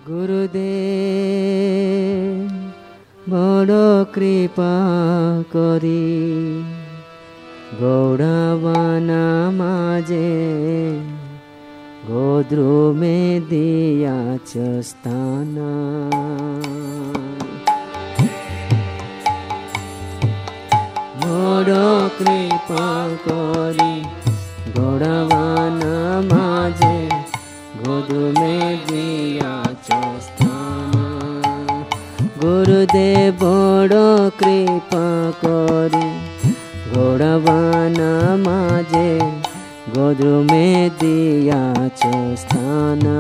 गुरुदेव बड़ कृपा करी गौड़ावाना माजे गोद्रु में दिया स्थाना बड़ कृपा करी गौड़ावाना माजे गोद्रु में दिया स्थाना गुरुदेव बड़ कृपा करी गौड़ावाना माजे गोद्रु में दिया स्थाना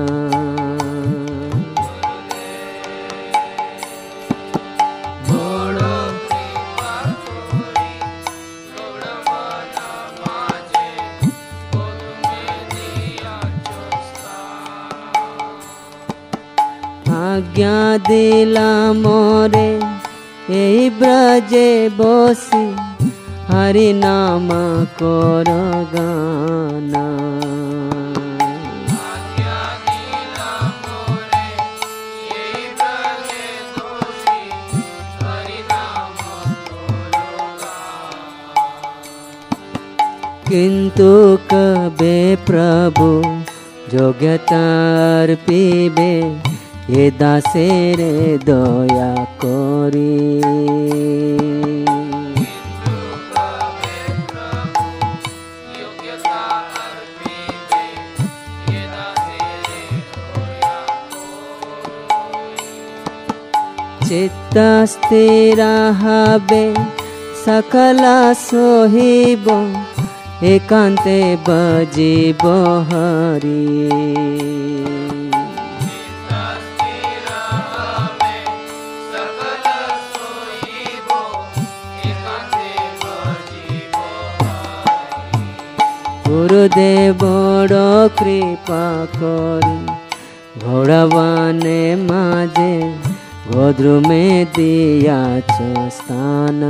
आज्ञा दिला मोरे यही ब्रजे बसी हरि नाम कर गाना किंतु कबे प्रभु योग्यतार पीबे ये दासेरे दया करी चित्त स्थिर हाबे सकला सोहिब एकांते बजिब हरि गुरुदेव बड़ कृपा करी गौड़ावाने माजे गोद्रु में दिया स्थाना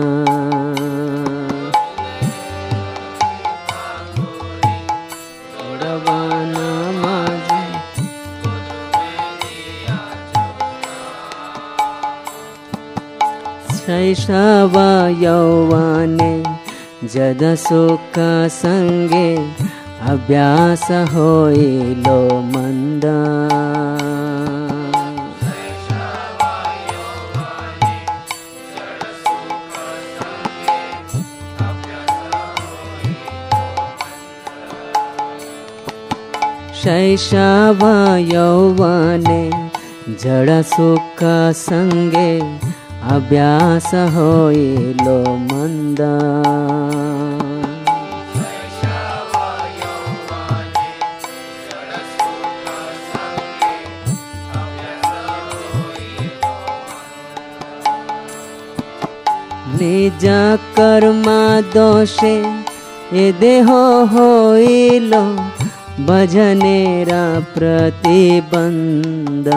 गौड़ावाना माजे शैशव यौवने जद सुख संगे अभ्यास होइलो मंदा शैशव यौवने जड़ सुख संगे अभ्यास होइलो मंदा निज कर्मा दोषे ये देह होइलो भजनेरा प्रतिबंधा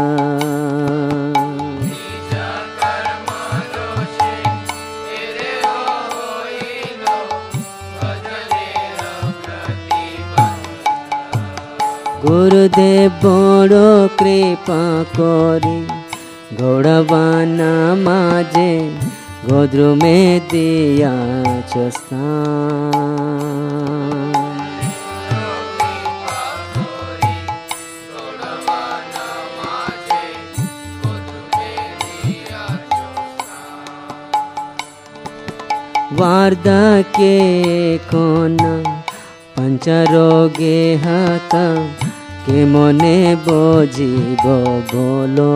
गुरुदेव बड़ कृपा करी गौड़ावाना माजे गोद्रु में दिया स्थान वार्धके कोना पंचरोगे हत के मने बोझिब बोलो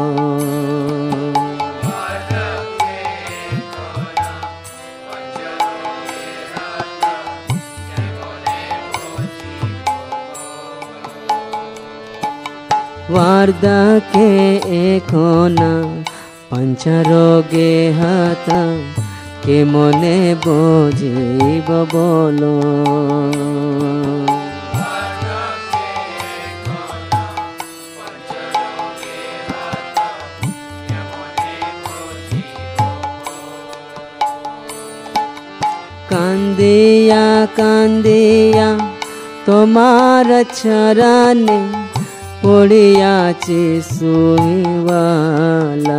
वार्धके कोना पंचरोगे हत के मने बोझिब बोलो कांदिया कांदिया तुम्हार चरण পড়িয়াছি শুইবালা।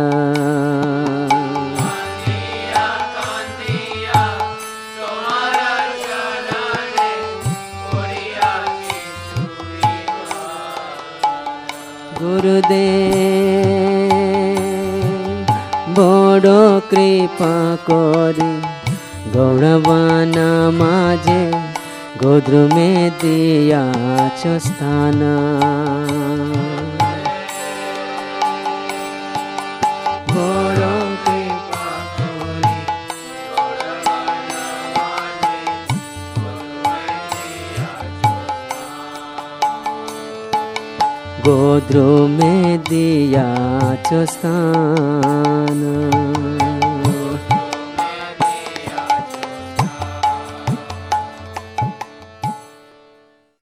গুরুদেব বড় কৃপা করি গৌরবানা মাঝে গোদ্রুমে দিয়াছ স্থান। বড় কৃপা করি গোদ্রুমে দিয়াছ স্থান।